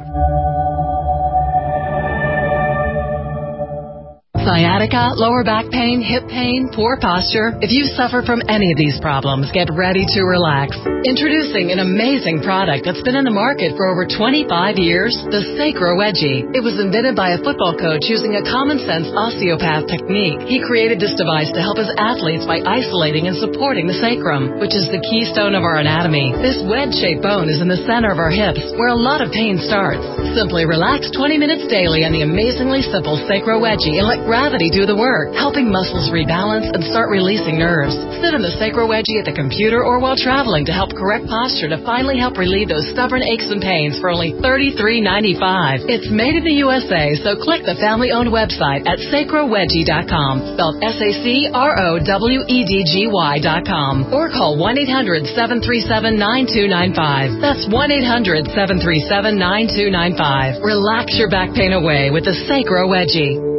Sciatica, lower back pain, hip pain, poor posture. If you suffer from any of these problems, get ready to relax. Introducing an amazing product that's been in the market for over twenty-five years, the Sacro Wedgie. It was invented by a football coach using a common-sense osteopath technique. He created this device to help his athletes by isolating and supporting the sacrum, which is the keystone of our anatomy. This wedge-shaped bone is in the center of our hips, where a lot of pain starts. Simply relax twenty minutes daily on the amazingly simple Sacro Wedgie and let gravity do the work, helping muscles rebalance and start releasing nerves. Sit in the Sacro Wedgie at the computer or while traveling to help correct posture to finally help relieve those stubborn aches and pains for only thirty-three ninety-five. It's made in the U S A, so click the family-owned website at sacro wedgie dot com, spelled S A C R O W E D G Y dot com, or call one eight hundred, seven three seven, nine two nine five. That's one eight hundred, seven three seven, nine two nine five. Relax your back pain away with the Sacro Wedgie.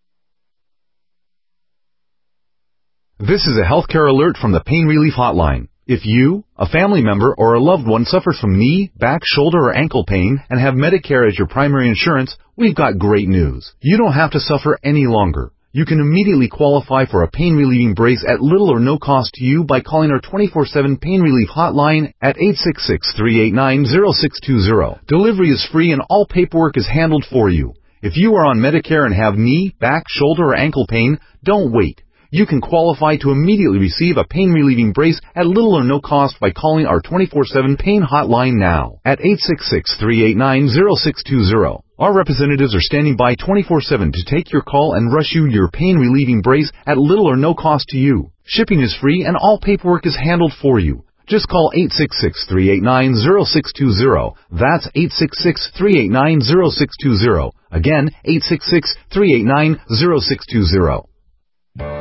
This is a healthcare alert from the Pain Relief Hotline. If you, a family member, or a loved one suffers from knee, back, shoulder, or ankle pain and have Medicare as your primary insurance, we've got great news. You don't have to suffer any longer. You can immediately qualify for a pain-relieving brace at little or no cost to you by calling our twenty-four seven Pain Relief Hotline at eight six six, three eight nine, zero six two zero. Delivery is free and all paperwork is handled for you. If you are on Medicare and have knee, back, shoulder, or ankle pain, don't wait. You can qualify to immediately receive a pain-relieving brace at little or no cost by calling our twenty-four seven Pain Hotline now at eight six six, three eight nine, zero six two zero. Our representatives are standing by twenty-four seven to take your call and rush you your pain-relieving brace at little or no cost to you. Shipping is free and all paperwork is handled for you. Just call eight six six, three eight nine, zero six two zero. That's eight six six, three eight nine, zero six two zero. Again, eight six six, three eight nine, zero six two zero.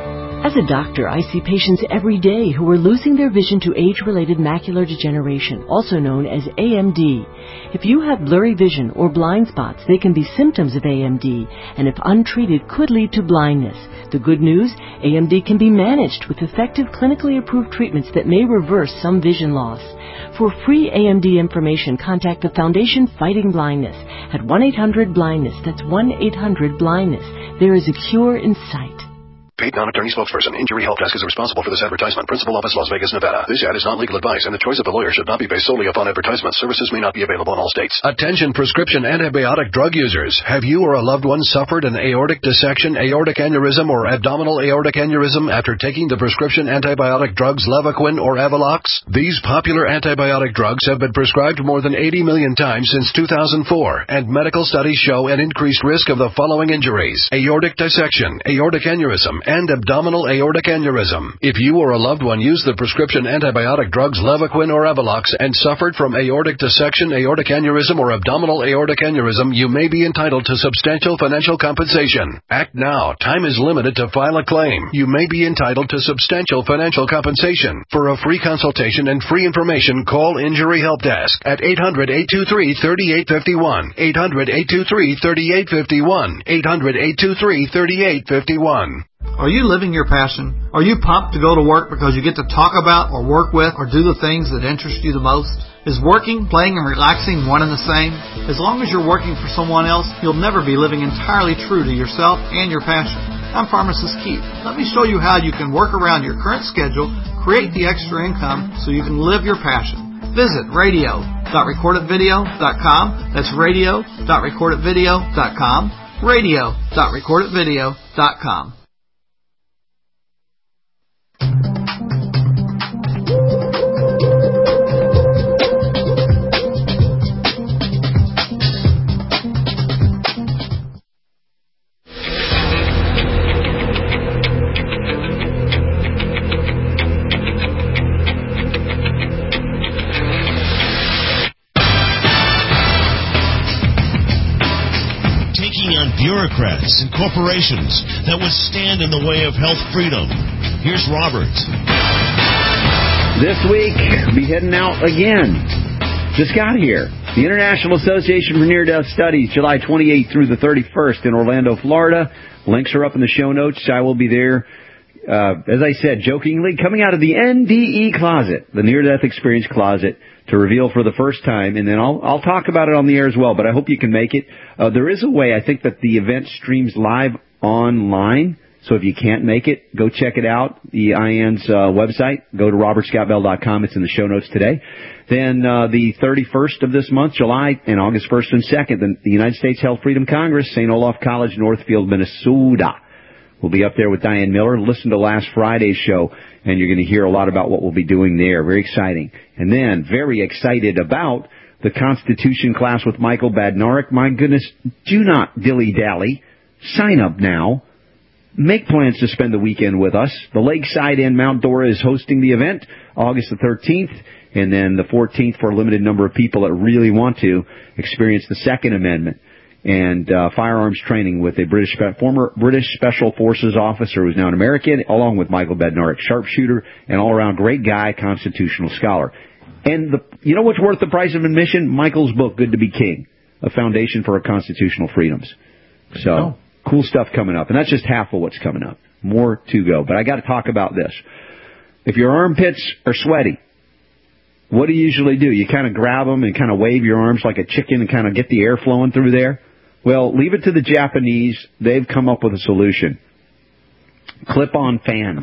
As a doctor, I see patients every day who are losing their vision to age-related macular degeneration, also known as A M D. If you have blurry vision or blind spots, they can be symptoms of A M D, and if untreated, could lead to blindness. The good news, A M D can be managed with effective clinically approved treatments that may reverse some vision loss. For free A M D information, contact the Foundation Fighting Blindness at one eight hundred blindness. That's one eight hundred blindness. There is a cure in sight. Paid non-attorney spokesperson. Injury Help Desk is responsible for this advertisement. Principal office, Las Vegas, Nevada. This ad is not legal advice, and the choice of a lawyer should not be based solely upon advertisement. Services may not be available in all states. Attention prescription antibiotic drug users. Have you or a loved one suffered an aortic dissection, aortic aneurysm, or abdominal aortic aneurysm after taking the prescription antibiotic drugs Levaquin or Avelox? These popular antibiotic drugs have been prescribed more than eighty million times since two thousand four, and medical studies show an increased risk of the following injuries: aortic dissection, aortic aneurysm, and abdominal aortic aneurysm. If you or a loved one used the prescription antibiotic drugs Levaquin or Avelox and suffered from aortic dissection, aortic aneurysm, or abdominal aortic aneurysm, you may be entitled to substantial financial compensation. Act now. Time is limited to file a claim. You may be entitled to substantial financial compensation. For a free consultation and free information, call Injury Help Desk at eight hundred, eight two three, three eight five one, eight hundred, eight two three, three eight five one, eight hundred, eight two three, three eight five one. Are you living your passion? Are you pumped to go to work because you get to talk about or work with or do the things that interest you the most? Is working, playing, and relaxing one and the same? As long as you're working for someone else, you'll never be living entirely true to yourself and your passion. I'm Pharmacist Keith. Let me show you how you can work around your current schedule, create the extra income so you can live your passion. Visit radio dot record it video dot com. That's radio dot record it video dot com. radio dot record it video dot com. Bureaucrats and corporations that would stand in the way of health freedom. Here's Robert. This week, we'll be heading out again. Just got here. The International Association for Near-Death Studies, July twenty-eighth through the thirty-first in Orlando, Florida. Links are up in the show notes. I will be there. Uh, as I said, jokingly, coming out of the N D E closet, the Near-Death Experience closet, to reveal for the first time, and then I'll I'll talk about it on the air as well, but I hope you can make it. Uh, there is a way, I think, that the event streams live online, so if you can't make it, go check it out, the I A N's uh, website. Go to robert scott bell dot com. It's in the show notes today. Then uh, the thirty-first of this month, July, and August first and second, the, the United States Health Freedom Congress, Saint Olaf College, Northfield, Minnesota. We'll be up there with Diane Miller. Listen to last Friday's show, and you're going to hear a lot about what we'll be doing there. Very exciting. And then, very excited about the Constitution class with Michael Badnarik. My goodness, do not dilly-dally. Sign up now. Make plans to spend the weekend with us. The Lakeside Inn Mount Dora is hosting the event August the thirteenth, and then the fourteenth for a limited number of people that really want to experience the Second Amendment and uh, firearms training with a British former British Special Forces officer who's now an American, along with Michael Badnarik, sharpshooter, and all-around great guy, constitutional scholar. And the, you know what's worth the price of admission? Michael's book, Good to Be King, A Foundation for Our Constitutional Freedoms. So, oh. Cool stuff coming up. And that's just half of what's coming up. More to go. But I got to talk about this. If your armpits are sweaty, what do you usually do? You kind of grab them and kind of wave your arms like a chicken and kind of get the air flowing through there? Well, leave it to the Japanese. They've come up with a solution. Clip-on fans.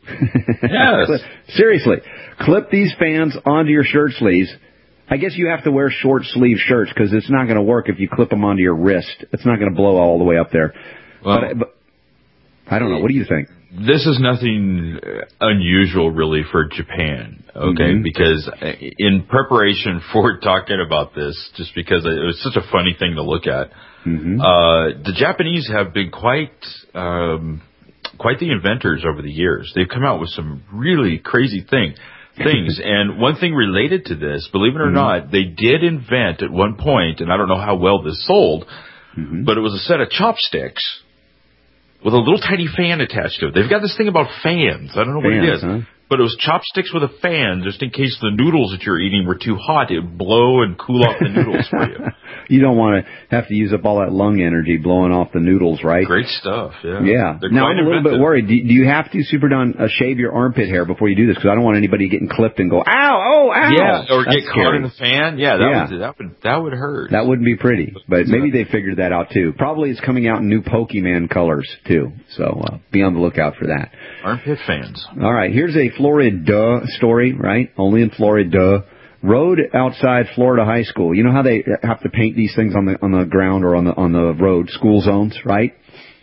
Yes. Seriously. Clip these fans onto your shirt sleeves. I guess you have to wear short-sleeve shirts because it's not going to work if you clip them onto your wrist. It's not going to blow all the way up there. Well, but, but I don't know. What do you think? This is nothing unusual, really, for Japan, okay? Mm-hmm. Because in preparation for talking about this, just because it was such a funny thing to look at, mm-hmm. uh, the Japanese have been quite, um, quite the inventors over the years. They've come out with some really crazy thing, things. And one thing related to this, believe it or mm-hmm. not, they did invent at one point, and I don't know how well this sold, mm-hmm. but it was a set of chopsticks with a little tiny fan attached to it. They've got this thing about fans. I don't know what Fans, it is. huh? But it was chopsticks with a fan, just in case the noodles that you're eating were too hot. It would blow and cool off the noodles for you. You don't want to have to use up all that lung energy blowing off the noodles, right? Great stuff, yeah. Yeah. They're Now, quite I'm a little inventive. bit worried. Do, do you have to, Super Don, uh, shave your armpit hair before you do this? Because I don't want anybody getting clipped and go, ow, oh, ow. Yeah, or That's get caught scary. in the fan. Yeah, that, Yeah. Would, that, would, that would hurt. That wouldn't be pretty. But maybe they figured that out, too. Probably it's coming out in new Pokemon colors, too. So uh, be on the lookout for that. Armpit fans. All right, here's a Florida story, right? Only in Florida. Road outside Florida High School. You know how they have to paint these things on the on the ground or on the on the road, school zones, right?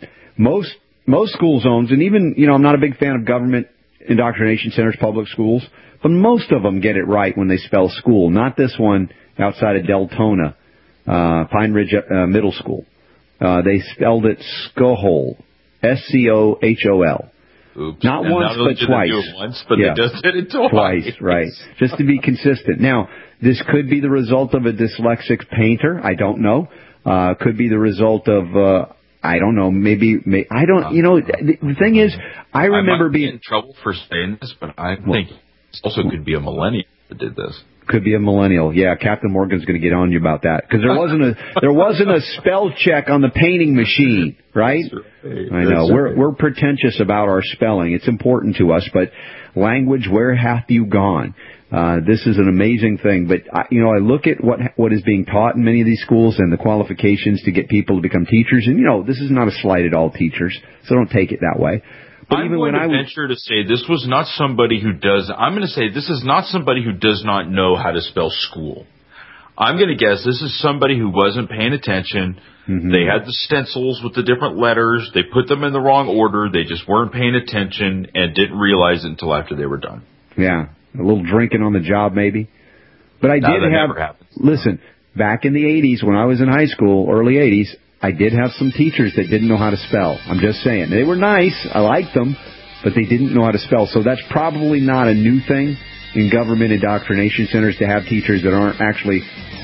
Most most school zones, and even, you know, I'm not a big fan of government indoctrination centers, public schools, but most of them get it right when they spell school. Not this one outside of Deltona, uh, Pine Ridge uh, Middle School. Uh, they spelled it Skohol, S C O H O L. Oops. Not And once, not only but did twice. They do it once, but Yeah. they just did it twice. Twice, right. Just to be consistent. Now, this could be the result of a dyslexic painter. I don't know. Uh, could be the result of, uh, I don't know, maybe, may, I don't, you know, the, the thing is, I remember I might be being, in trouble for saying this, but I think it also could be a millennial that did this. could be a millennial. Yeah, Captain Morgan's going to get on you about that. Because there wasn't a, there wasn't a spell check on the painting machine, right? I know. We're, we're pretentious about our spelling. It's important to us, but language, where hath you gone? Uh, this is an amazing thing, but I, you know, I look at what what is being taught in many of these schools and the qualifications to get people to become teachers, and you know, this is not a slight at all teachers, so don't take it that way. But I'm even going when to I was, venture to say this was not somebody who does. I'm going to say this is not somebody who does not know how to spell school. I'm going to guess this is somebody who wasn't paying attention. Mm-hmm. They had the stencils with the different letters. They put them in the wrong order. They just weren't paying attention and didn't realize it until after they were done. yeah, a little drinking on the job maybe. But I No, did that have, never happens. listen, back in the eighties when I was in high school, early eighties, I did have some teachers that didn't know how to spell. I'm just saying. They were nice. I liked them, but they didn't know how to spell. So that's probably not a new thing in government indoctrination centers to have teachers that aren't actually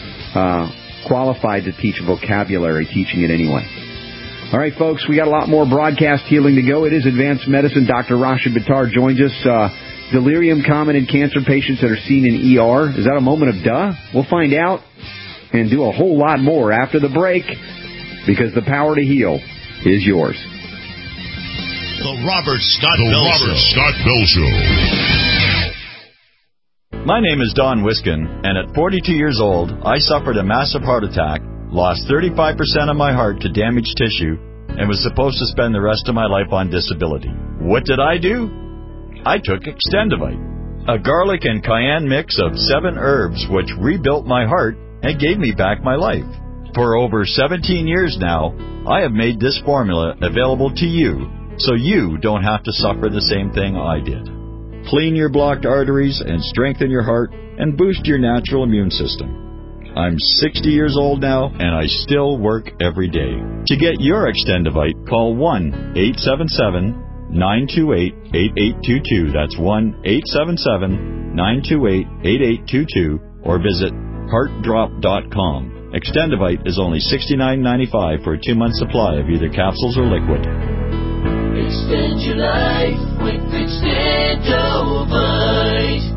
uh, qualified to teach vocabulary, teaching it anyway. All right, folks, we got a lot more broadcast healing to go. It is Advanced Medicine. Doctor Rashid Bittar joins us. Uh, delirium common in cancer patients that are seen in E R. Is that a moment of duh? We'll find out and do a whole lot more after the break, because the power to heal is yours. The Robert Scott The Bell Robert Show. Scott Bell Show. My name is Don Wiskin, and at forty-two years old, I suffered a massive heart attack, lost thirty-five percent of my heart to damaged tissue, and was supposed to spend the rest of my life on disability. What did I do? I took Extendivite, a garlic and cayenne mix of seven herbs which rebuilt my heart and gave me back my life. For over seventeen years now, I have made this formula available to you, so you don't have to suffer the same thing I did. Clean your blocked arteries and strengthen your heart and boost your natural immune system. I'm sixty years old now, and I still work every day. To get your Extendivite, call one eight seven seven, nine two eight, eight eight two two. That's one eight seven seven, nine two eight, eight eight two two, or visit heart drop dot com. Extendivite is only sixty-nine ninety-five for a two-month supply of either capsules or liquid. Extend your life with Extendovite.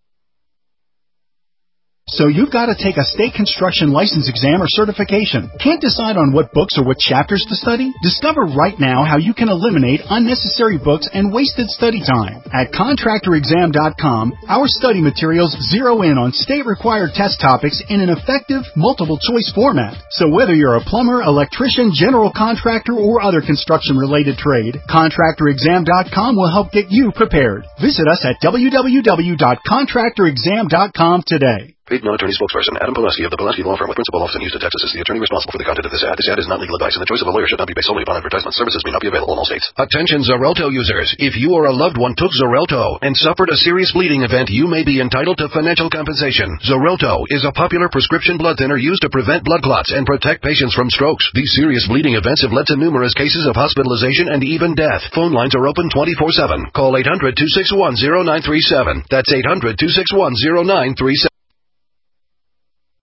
So you've got to take a state construction license exam or certification. Can't decide on what books or what chapters to study? Discover right now how you can eliminate unnecessary books and wasted study time. At contractor exam dot com, our study materials zero in on state-required test topics in an effective, multiple-choice format. So whether you're a plumber, electrician, general contractor, or other construction-related trade, contractor exam dot com will help get you prepared. Visit us at w w w dot contractor exam dot com today. Paid non-attorney spokesperson Adam Pileski of the Pileski Law Firm with principal office in Houston, Texas is the attorney responsible for the content of this ad. This ad is not legal advice, and the choice of a lawyer should not be based solely upon advertisement. Services may not be available in all states. Attention Xarelto users. If you or a loved one took Xarelto and suffered a serious bleeding event, you may be entitled to financial compensation. Xarelto is a popular prescription blood thinner used to prevent blood clots and protect patients from strokes. These serious bleeding events have led to numerous cases of hospitalization and even death. Phone lines are open twenty-four seven. Call eight hundred, two six one, zero nine three seven. That's eight hundred, two six one, zero nine three seven.